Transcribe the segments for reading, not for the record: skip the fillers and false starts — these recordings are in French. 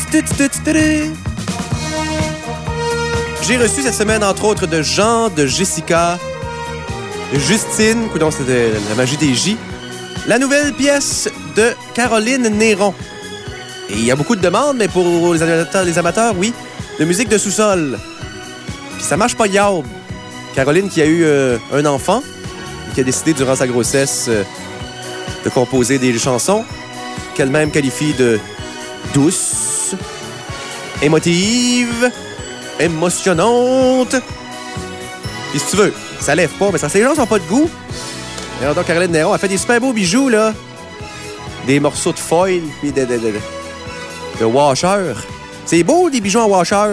J'ai reçu cette semaine, entre autres, de Jean, de Jessica, de Justine, coudonc, c'était la magie des J, la nouvelle pièce de Caroline Néron. Et il y a beaucoup de demandes, mais pour les amateurs, oui, de musique de sous-sol. Puis ça marche pas yab. Caroline qui a eu un enfant et qui a décidé durant sa grossesse de composer des chansons qu'elle-même qualifie de douces, émotives, émotionnantes. Puis si tu veux, ça lève pas, mais ça, ces gens n'ont pas de goût. Et alors donc, Caroline Néron a fait des super beaux bijoux, là. Des morceaux de foil, puis de washer. C'est beau, des bijoux en washer.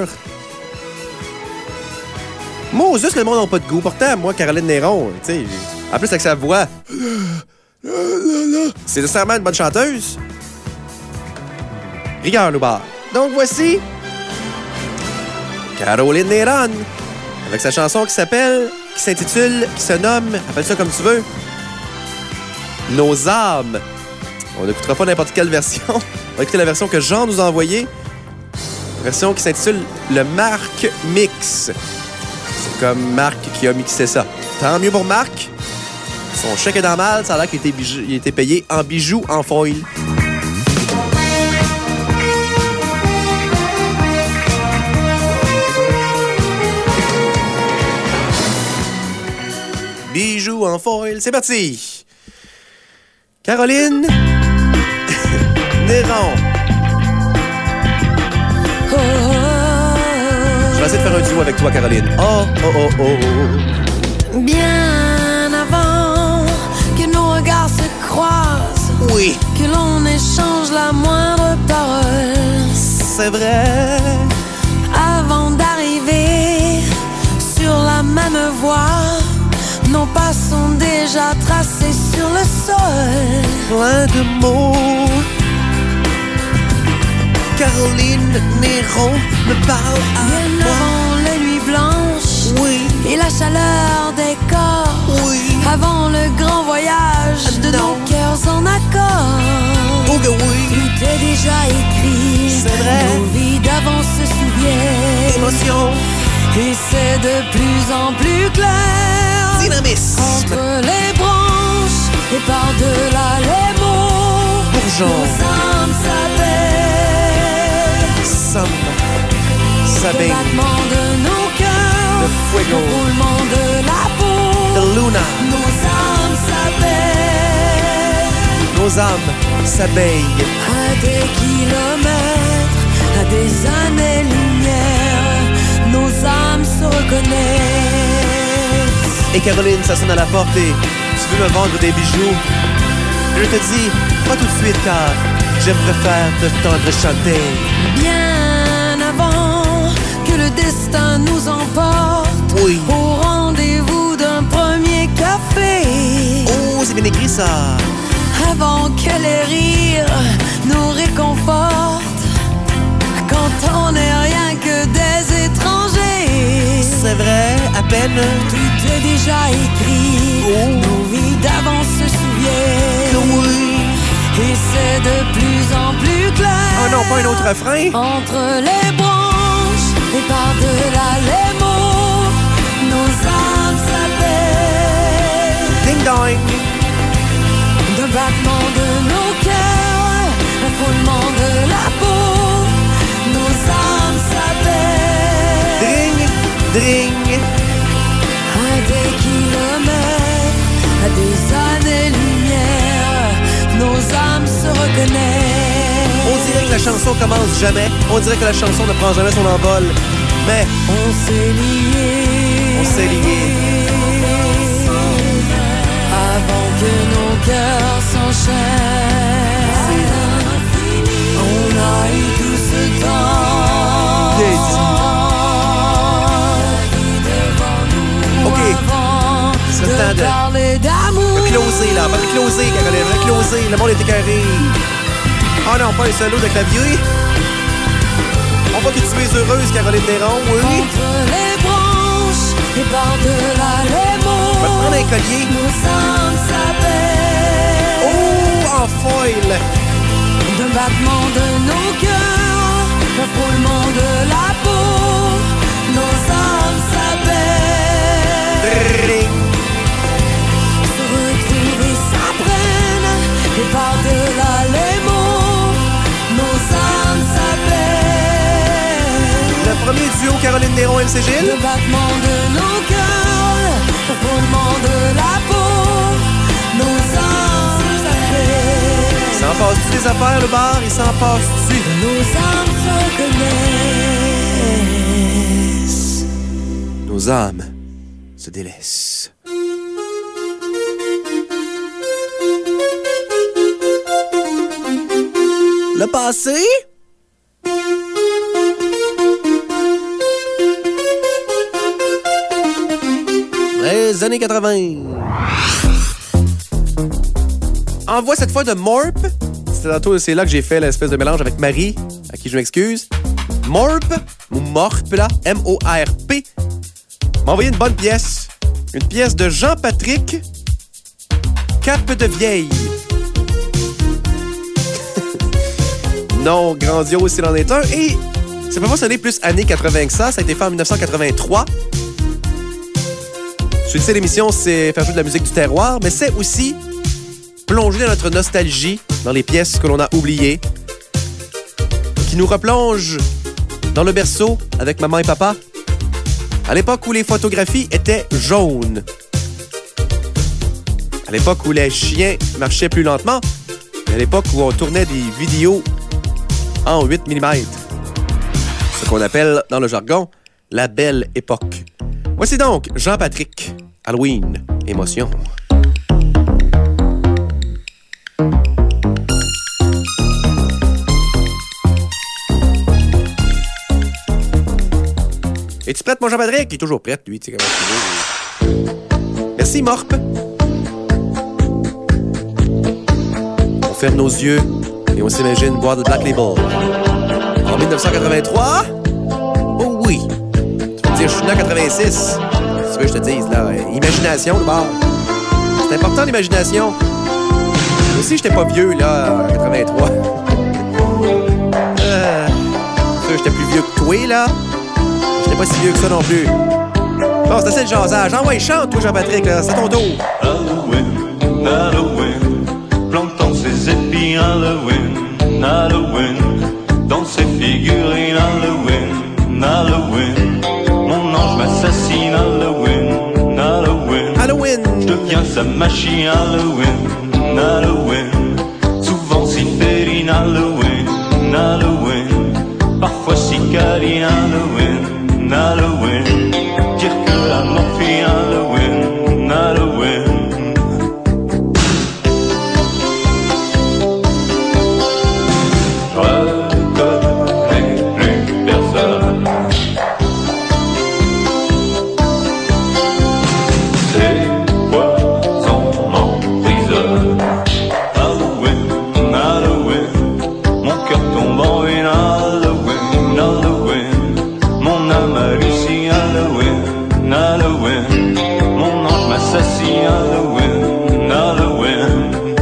Moi, juste que le monde n'a pas de goût. Pourtant, moi, Caroline Néron, tu sais, en plus avec sa voix, c'est nécessairement une bonne chanteuse. Rigueur, Loubar. Donc, voici Caroline Néron, avec sa chanson qui s'intitule, qui se nomme, appelle ça comme tu veux, Nos âmes. On n'écoutera pas n'importe quelle version. On va écouter la version que Jean nous a envoyée. La version qui s'intitule le Marc Mix. C'est comme Marc qui a mixé ça. Tant mieux pour Marc. Son chèque est dans mal. Ça a l'air qu'il a été payé en bijoux en foil. Bijoux en foil. C'est parti. Caroline Néron. Je vais essayer de faire un duo avec toi, Caroline. Oh, oh, oh, oh, oh. Bien avant que nos regards se croisent, Oui, que l'on échange la moindre parole, c'est vrai. avant d'arriver sur la même voie, nos pas sont déjà tracés sur le sol. Plein de mots. Caroline Néron me parle à Bien moi. avant les nuits blanches, Oui, et la chaleur des corps, oui. avant le grand voyage de Non. nos cœurs en accord. Oh que oui. Tout est déjà écrit, C'est vrai. nos vies d'avant se souviennent, Émotion. et c'est de plus en plus clair. Dynamisme. Entre les branches et par-delà les mots, Bourgeon. nos âmes s'appellent. Ça Le baigne. battement de nos cœurs, Le fuego. le roulement de la peau, De Luna. nos âmes s'appellent. Nos âmes s'abeillent. À des kilomètres, à des années-lumière, nos âmes se reconnaissent. Et Caroline, ça sonne à la porte et tu veux me vendre des bijoux? Je te dis, pas tout de suite car je préfère t'entendre chanter. Bien avant que le destin nous emporte, Oui. au rendez-vous d'un premier café, Oh, c'est bien écrit ça. avant que les rires nous réconfortent, quand on n'est rien que des étrangers. C'est vrai, à peine. Tout est déjà écrit, Oh. nos vies d'avant se souviennent, Oui. et c'est de plus en plus clair. Oh non, pas un autre refrain. Entre les branches et par-delà les mots, nos âmes s'appellent. Ding dong. D'un battement de nos cœurs, un frôlement de la peau, nos âmes s'appellent. Dring, dring. À des kilomètres, à des années-lumière, nos âmes se reconnaissent. On dirait que la chanson commence jamais. On dirait que la chanson ne prend jamais son envol. Mais On s'est liés. on s'est liés. Avant que nos cœurs s'enchaînent, on a eu tout ce temps. Bien dit. OK. C'est le temps de Parler d'amour. closer, là. On va closer, Caroline. On va closer. Le monde est écarré. Oh non, pas un solo de clavier. On voit que tu es heureuse, Caroline Néron, oui. Entre les branches et par-delà les mots, On va te prendre un collier. nos âmes s'appellent. Oh, en foil. D'un battement de nos cœurs, le frôlement de la peau, nos âmes s'appellent. Se retrouver s'apprennent, et par-delà les mots, nos âmes s'appellent. Le premier duo Caroline Néron MC Gilles. Le battement de nos cœurs, le frôlement de la peau, nos âmes s'appellent. Il s'en passe-tu des affaires, le bar? Il s'en passe-tu? Nos âmes se connaissent. Nos âmes se délaissent. Le passé? Les années 80. Envoie cette fois de Morp. C'est là que j'ai fait l'espèce de mélange avec Marie, à qui je m'excuse. Morp, ou Morp, là, M-O-R-P, m'a envoyé une bonne pièce. Une pièce de Jean-Patrick, Cap de vieille. Non, grandiose s'il en est un. Et ça peut pas sonner plus années 80 que ça. Ça a été fait en 1983. Tu le sais, l'émission, c'est faire jouer de la musique du terroir, mais c'est aussi plonger dans notre nostalgie, dans les pièces que l'on a oubliées, qui nous replonge dans le berceau avec maman et papa, à l'époque où les photographies étaient jaunes, à l'époque où les chiens marchaient plus lentement, et à l'époque où on tournait des vidéos en 8 mm. Ce qu'on appelle, dans le jargon, la belle époque. Voici donc Jean-Patrick, Halloween, émotion. Es-tu prête, mon Jean-Patrick? Il est toujours prête, lui, tu sais comment tu veux. Merci, Morp. On ferme nos yeux et on s'imagine boire de Black Label. En 1983? Oh oui! Tu veux dire, je suis né en 86. C'est ce que je te dise, là. Imagination, le bar. C'est important, l'imagination. Moi aussi, j'étais pas vieux, là, en 83. J'étais plus vieux que toi, là. J'étais pas si vieux que ça non plus. Bon, c'est assez le jasage. Envoie, chante, toi, Jean-Patrick, là. C'est ton tour. Halloween, Halloween, plantant ses épis, Halloween, Halloween, dans ses figurines, Halloween, Halloween, mon ange m'assassine, Halloween, Halloween, Halloween, je deviens sa machine, Halloween, Halloween, souvent si féline, Halloween, Halloween, parfois si câline, Halloween, Halloween, dire que la morphine, Halloween, Halloween. Je reconnais plus personne. Ces poisons m'emprisonnent. Halloween, Halloween, mon cœur tombe en ruine, Halloween, Halloween, mon âme hallucine, Halloween, Halloween, mon ange m'assassine, Halloween, Halloween.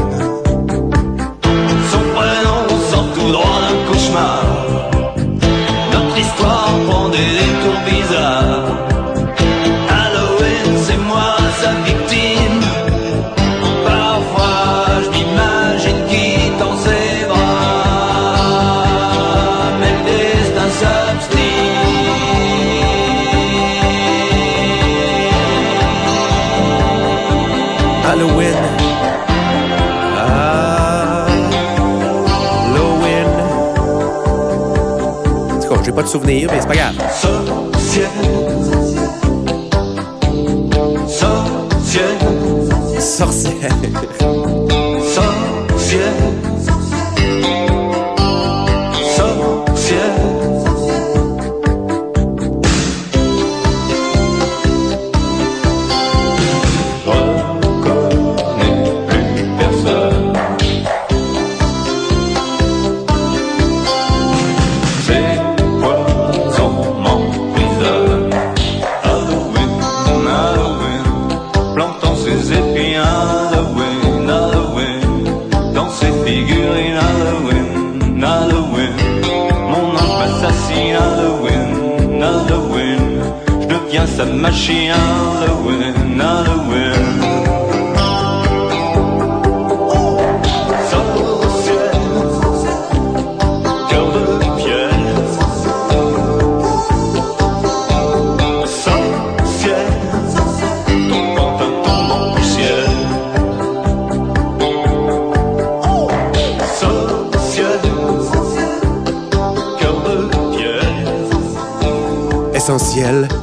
Son prénom sort tout droit d'un cauchemar. Notre histoire prend des détours bizarres. Halloween, c'est moi sa victime. Parfois je m'imagine quittant ses bras, mais le destin s'obstine. Halloween. Halloween. En tout cas, j'ai pas de souvenirs, mais c'est pas grave. Sorcière, Sorcière. sorcière, sorcière. Je reconnais plus personne. Ces poisons m'emprisonnent. Halloween, Halloween, plantant ses épis, Halloween, Halloween. la machine Halloween, Halloween. Essentiel.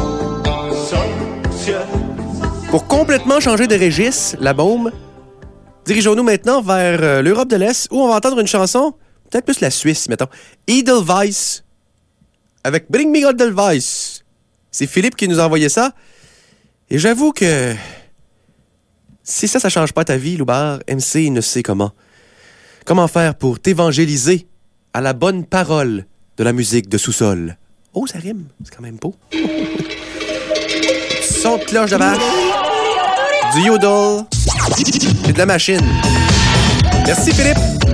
Pour complètement changer de registre, la bombe, dirigeons-nous maintenant vers l'Europe de l'Est où on va entendre une chanson, peut-être plus la Suisse, mettons. Edelweiss, avec Bring Me Edelweiss. C'est Philippe qui nous a envoyé ça. Et j'avoue que si ça change pas ta vie, Loubert, MC ne sait comment. Comment faire pour t'évangéliser à la bonne parole de la musique de sous-sol? Oh, ça rime. C'est quand même beau. Son de cloche de vache. Du yodel. Et de la machine. Merci, Philippe.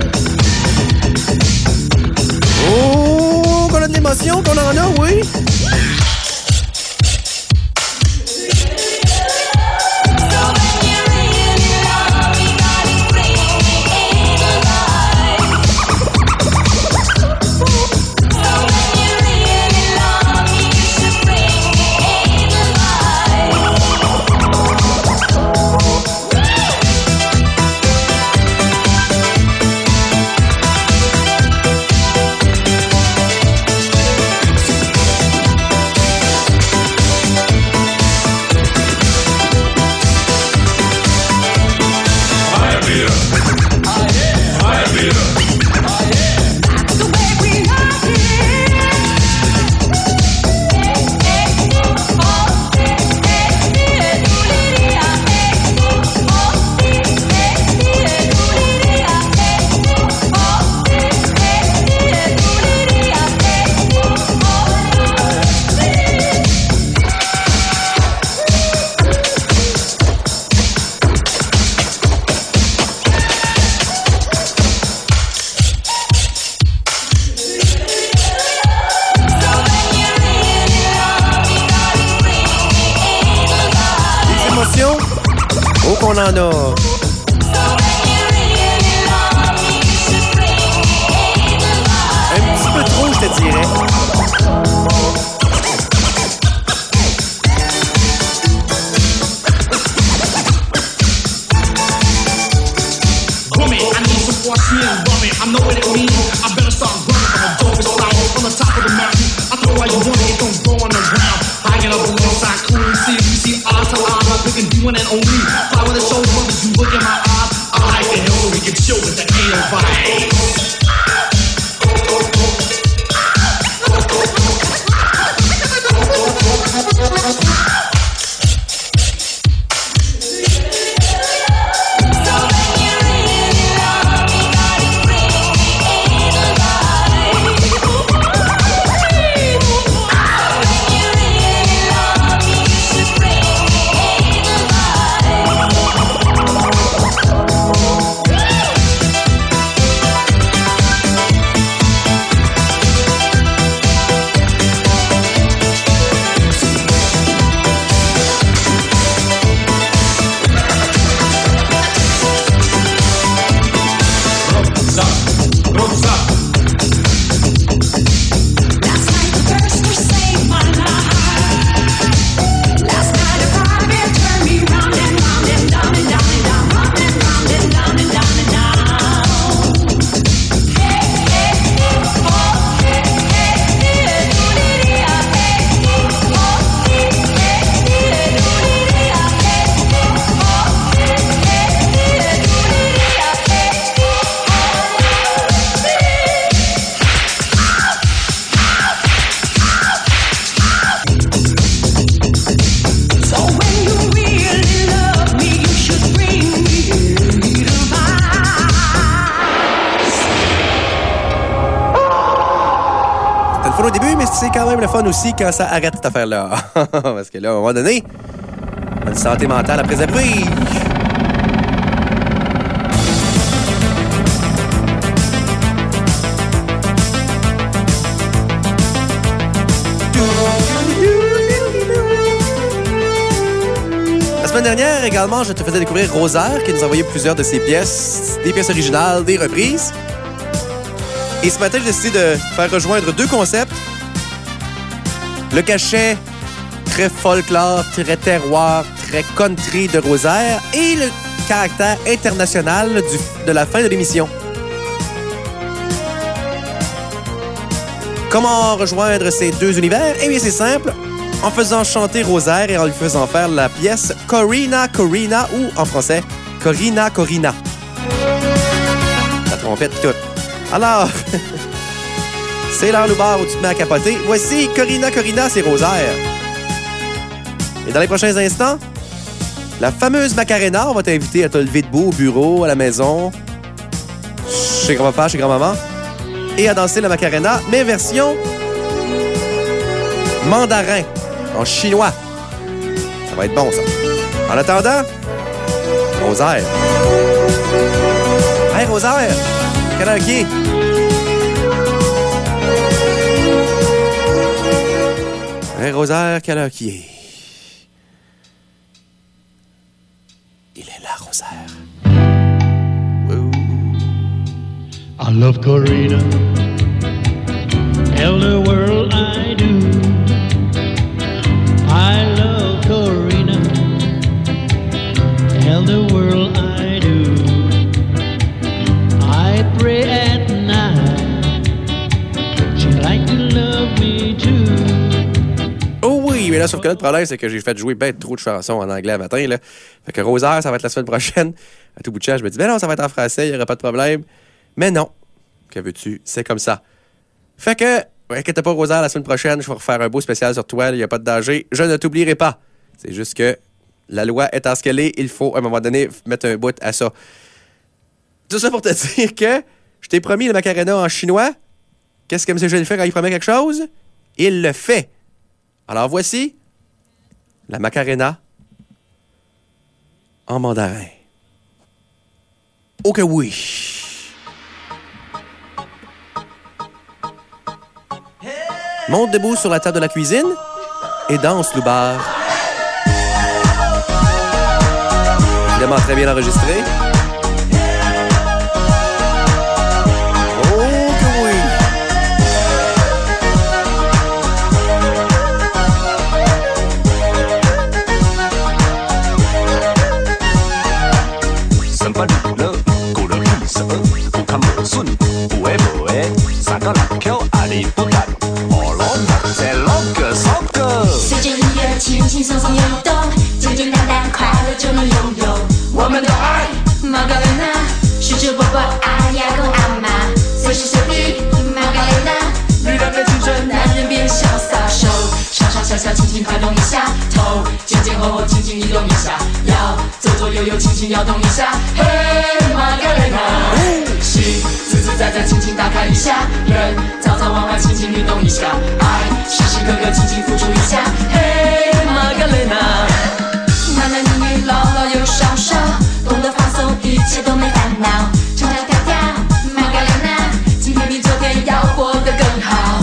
Oh, qu'on a de l'émotion, qu'on en a, oui. On en a. Un petit peu trop, je te dirais. Rummy, I need some more skin, rummy. I know what it means. I better start running from a dog style on the top of the mountain. I throw all you want, it don't go on the ground. Hanging up alongside cool and see. You see eye to eye, we can do one and only. Power the show, brothers, you look in my eyes. I like the hill so we can chill with the AO vibes. Au début, mais c'est quand même le fun aussi quand ça arrête cette affaire-là. Parce que là, à un moment donné, on a une santé mentale à préserver. dernière, également, je te faisais découvrir Rosaire, qui nous a envoyé plusieurs de ses pièces, des pièces originales, des reprises. Et ce matin, j'ai décidé de faire rejoindre deux concepts. Le cachet très folklore, très terroir, très country de Rosaire et le caractère international de la fin de l'émission. Comment rejoindre ces deux univers? Eh bien, c'est simple. En faisant chanter Rosaire et en lui faisant faire la pièce Corina Corina ou, en français, Corina Corina. La trompette pis tout. Alors, c'est l'heure bar où tu te mets à capoter. Voici Corina Corina, c'est Rosaire. Et dans les prochains instants, la fameuse Macarena, on va t'inviter à te lever debout au bureau, à la maison, chez grand-papa, chez grand-maman, et à danser la Macarena, mais version mandarin, en chinois. Ça va être bon, ça. En attendant, Rosaire. Hey, Rosaire! Quelle heure qui est? Hey, Rosaire, quelle heure qui est? Il est là, Rosaire. Woo. I love Corina. Tell the world I do. I love Corina. Tell the world I do. I pray at night. She like to love me too. Oh oui, mais là, sauf que là, le problème, c'est que j'ai fait jouer ben trop de chansons en anglais à matin, là. Fait que Rosaire, ça va être la semaine prochaine. À tout bout de champ, je me dis, ben non, ça va être en français, il n'y aura pas de problème. Mais non. Que veux-tu? C'est comme ça. Fait que, inquiète pas, Rosaire, la semaine prochaine, je vais refaire un beau spécial sur toi, il n'y a pas de danger. Je ne t'oublierai pas. C'est juste que la loi étant ce qu'elle est, il faut, à un moment donné, mettre un bout à ça. Tout ça pour te dire que je t'ai promis le Macarena en chinois. Qu'est-ce que M. Gilles fait quand il promet quelque chose? Il le fait. Alors voici la Macarena en mandarin. Oh que oui! Monte debout sur la table de la cuisine et danse, Loubar. Évidemment, très bien enregistré. Oh que oui! 随着音乐轻轻松松游动，简简单单快乐就能拥有。我们的爱，玛格丽娜，是只波波阿呀跟阿妈，随时随地，玛格丽娜，女人变青春，男人变潇洒，手上上下下轻轻拍动一下，头前前后后轻轻移动一下，腰左左右右轻轻摇动一下，嘿，玛格丽娜，心自自在在轻轻打开一下，人早早晚晚轻轻律动一下，爱时时刻刻轻轻付出一下，嘿，玛格丽娜，男男女女老老又少少，懂得放松，一切都没烦恼，唱跳跳跳，玛格丽娜，今天比昨天要活得更好。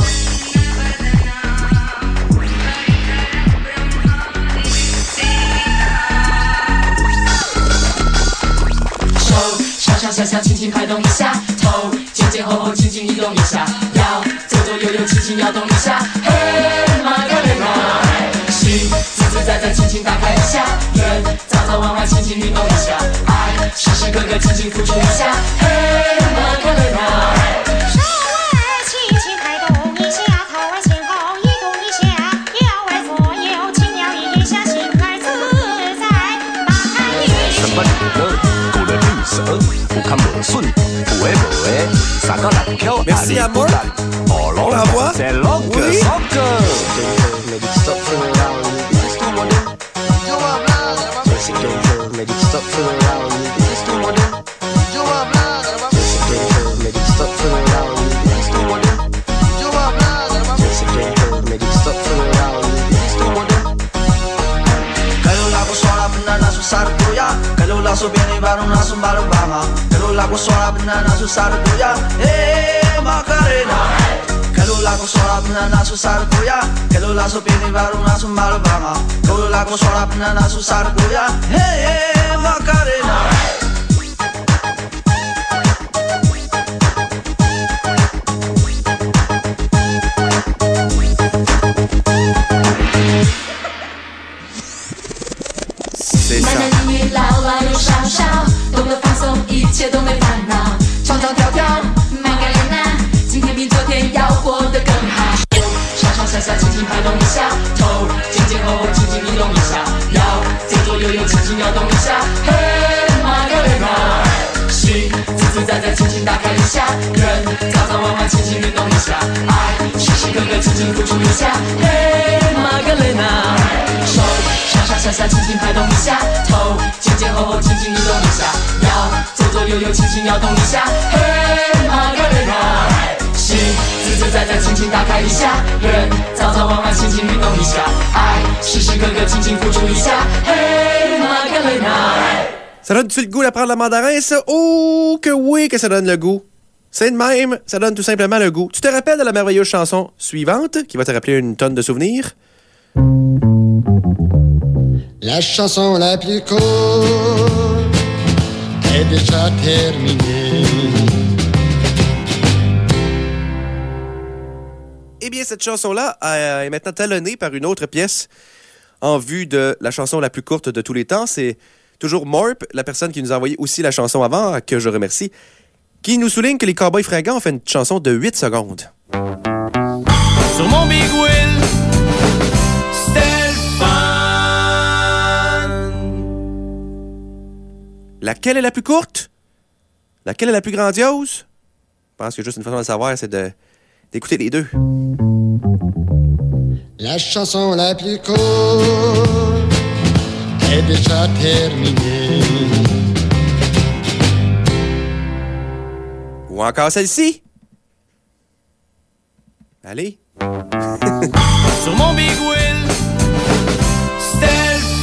手上上下下轻轻拍动一下，头前前后后轻轻移动一下，腰左左右右轻轻摇动一下，嘿，玛格丽娜，心自自在在轻轻打开一下，人早早晚晚轻轻律动一下，爱时时刻刻轻轻付出一下，嘿，玛格丽娜。 手儿轻轻拍动一下，头儿前后移动一下，腰儿左右轻摇一下，心儿自在打开一下。 Merci, amour. On l'envoie? Oui. Lasso viene para una zumba Obama, pero la guasola banana su sarduya, Macarena, 갤룰라고 소라분한 나수사르고야 갤룰라소 비니바로 나수 마르방아 갤룰라고 소라분한 나수사르고야 헤이 마카레나 C'est ça. 男男女女老老幼少少，懂得放松，一切都没烦恼。唱唱跳跳，玛格丽娜，今天比昨天要活得更好。上上下下，轻轻拍动一下，头前前后后，轻轻移动一下，腰左左右右，轻轻摇动一下。嘿，玛格丽娜，心自自在在，轻轻打开一下，人早早晚晚，轻轻运动一下，爱时时刻刻，轻轻付出一下。嘿，玛格丽娜，手。上上下下，轻轻拍动一下，头前前后后，轻轻移动一下，腰左左右右，轻轻摇动一下。嘿，玛格丽娜，心自自在在，轻轻打开一下，人早早晚晚，轻轻运动一下，爱时时刻刻，轻轻付出一下。嘿，玛格丽娜。 Ça donne-tu le goût d'apprendre le mandarin, ça? Oh, que oui que ça donne le goût. C'est de même, ça donne tout simplement le goût. Tu te rappelles de la merveilleuse chanson suivante, qui va te rappeler une tonne de souvenirs? La chanson la plus courte est déjà terminée. Eh bien, cette chanson-là est maintenant talonnée par une autre pièce en vue de la chanson la plus courte de tous les temps. C'est toujours Morp, la personne qui nous a envoyé aussi la chanson avant, que je remercie, qui nous souligne que les Cowboys Fringants ont fait une chanson de 8 secondes. Sur mon Big Wheel, c'était le fun. Laquelle est la plus courte? Laquelle est la plus grandiose? Je pense que juste une façon de le savoir, c'est d'écouter les deux. La chanson la plus courte est déjà terminée. Ou encore celle-ci. Allez. Sur mon Big Wheel, c'était le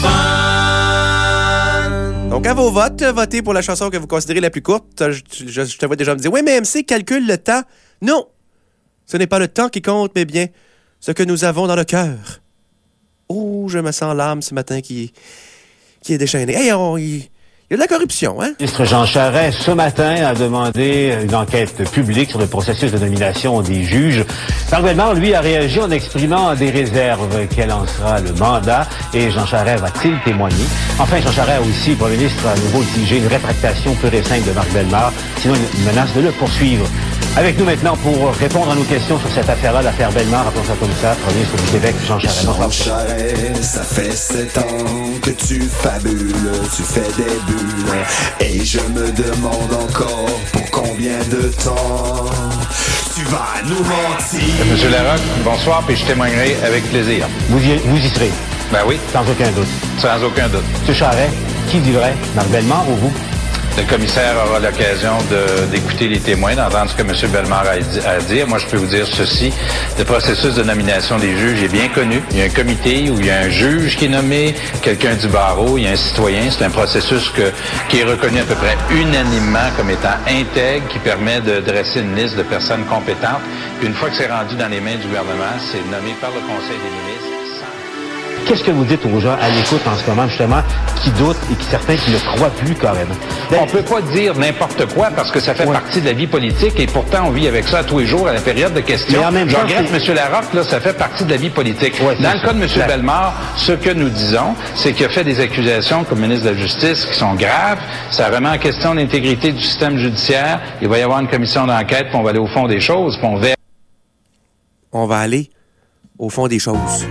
fun. Donc, à vos votes, votez pour la chanson que vous considérez la plus courte. Je te vois déjà me dire, oui, mais MC calcule le temps. Non, ce n'est pas le temps qui compte, mais bien ce que nous avons dans le cœur. Oh, je me sens l'âme ce matin qui est déchaînée. Hey, il y a de la corruption, hein? Le ministre Jean Charest, ce matin, a demandé une enquête publique sur le processus de nomination des juges. Marc Bellemare, lui, a réagi en exprimant des réserves. Quel en sera le mandat? Et Jean Charest va-t-il témoigner? Enfin, Jean Charest a aussi, pour le ministre, à nouveau exigé une rétractation pure et simple de Marc Bellemare, sinon il menace de le poursuivre. Avec nous maintenant pour répondre à nos questions sur cette affaire-là, l'affaire Bellemare, appelons ça comme ça, premier ministre du Québec, Jean Charest. Jean Charest, ça fait 7 ans que tu fabules, tu fais des bulles, et je me demande encore pour combien de temps tu vas nous mentir. Monsieur Larocque, bonsoir, puis je témoignerai avec plaisir. Vous y serez? Ben oui. Sans aucun doute. Sans aucun doute. Monsieur Charest, qui dit vrai, Marc Bellemare ou vous? Le commissaire aura l'occasion d'écouter les témoins, d'entendre ce que M. Bellemare a à dire. Moi, je peux vous dire ceci. Le processus de nomination des juges est bien connu. Il y a un comité où il y a un juge qui est nommé, quelqu'un du barreau, il y a un citoyen. C'est un processus qui est reconnu à peu près unanimement comme étant intègre, qui permet de dresser une liste de personnes compétentes. Puis une fois que c'est rendu dans les mains du gouvernement, c'est nommé par le Conseil des ministres. Qu'est-ce que vous dites aux gens à l'écoute en ce moment, justement, qui doutent et certains qui ne croient plus carrément? On peut pas dire n'importe quoi parce que ça fait partie de la vie politique et pourtant on vit avec ça tous les jours à la période de questions. Je regrette, M. Larocque, là, ça fait partie de la vie politique. Dans le cas de M. Bellemare, ce que nous disons, c'est qu'il a fait des accusations comme ministre de la Justice qui sont graves. Ça remet en question l'intégrité du système judiciaire. Il va y avoir une commission d'enquête, puis on va aller au fond des choses, puis on verra. On va aller au fond des choses.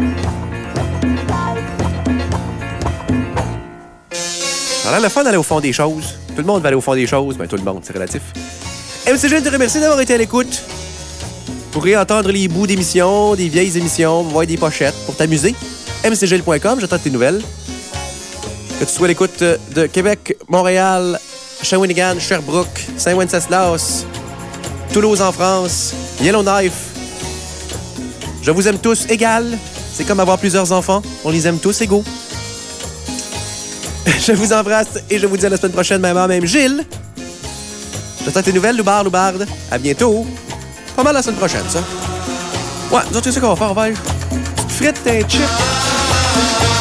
Ça a l'air le fun d'aller au fond des choses. Tout le monde va aller au fond des choses. Ben, tout le monde, c'est relatif. MCG, te remercie d'avoir été à l'écoute. Vous pourrez entendre les bouts d'émissions, des vieilles émissions, voir des pochettes pour t'amuser. mcgl.com, j'attends tes nouvelles. Que tu sois à l'écoute de Québec, Montréal, Shawinigan, Sherbrooke, Saint-Wenceslas, Toulouse en France, Yellowknife. Je vous aime tous égal. C'est comme avoir plusieurs enfants. On les aime tous égaux. Je vous embrasse et je vous dis à la semaine prochaine, même heure, même Gilles. J'attends tes nouvelles, Loubarde. À bientôt. pas mal la semaine prochaine, ça. Ouais, nous autres, c'est ça qu'on va faire. On va aller frites et chips.